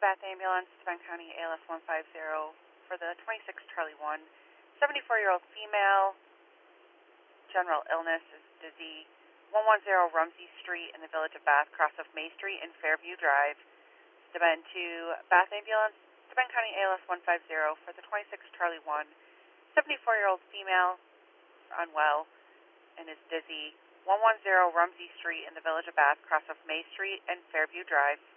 Bath Ambulance, Devon County ALS 150 for the 26 Charlie 1. 74-year-old female, general illness, is dizzy. 110 Rumsey Street in the Village of Bath, cross of May Street and Fairview Drive. Devon to Bath Ambulance, Devon County ALS 150 for the 26 Charlie 1. 74-year-old female, unwell, and is dizzy. 110 Rumsey Street in the Village of Bath, cross of May Street and Fairview Drive.